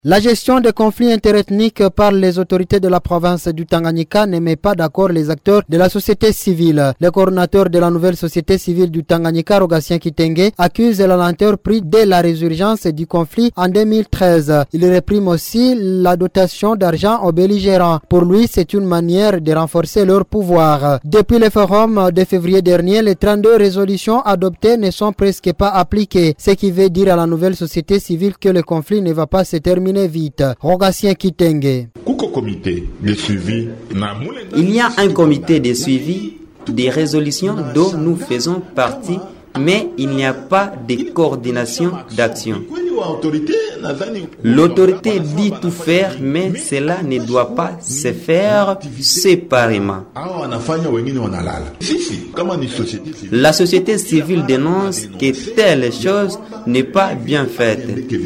La gestion des conflits interethniques par les autorités de la province du Tanganyika ne met pas d'accord les acteurs de la société civile. Le coordinateur de la nouvelle société civile du Tanganyika, Rogatien Kitenge, accuse la lenteur prise dès la résurgence du conflit en 2013. Il réprime aussi la dotation d'argent aux belligérants. Pour lui, c'est une manière de renforcer leur pouvoir. Depuis le forum de février dernier, les 32 résolutions adoptées ne sont presque pas appliquées, ce qui veut dire à la nouvelle société civile que le conflit ne va pas se terminer vite. Rogatien Kitenge. Il y a un comité de suivi des résolutions dont nous faisons partie, mais il n'y a pas de coordination d'action. L'autorité dit tout faire, mais cela ne doit pas se faire séparément. La société civile dénonce que telle chose n'est pas bien faite.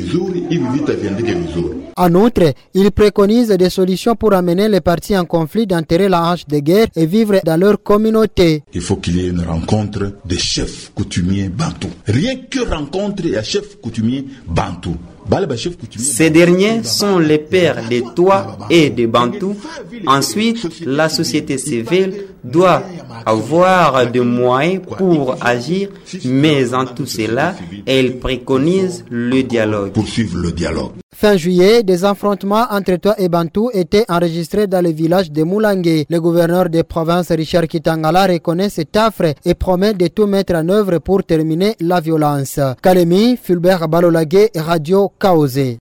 En outre, il préconise des solutions pour amener les partis en conflit d'enterrer la hache de guerre et vivre dans leur communauté. Il faut qu'il y ait une rencontre des chefs coutumiers bantous. Rien que rencontre et chefs coutumiers bantous. Ces derniers sont les pères des Tois et des Bantous. Ensuite, la société civile doit avoir des moyens pour agir, mais en tout cela, elle préconise le dialogue. Poursuivre le dialogue. Fin juillet, des affrontements entre Tois et Bantous étaient enregistrés dans le village de Moulangué. Le gouverneur des provinces Richard Kitangala reconnaît cet affre et promet de tout mettre en œuvre pour terminer la violence. Kalemi, Fulbert Balolagé, Radio Kaosé.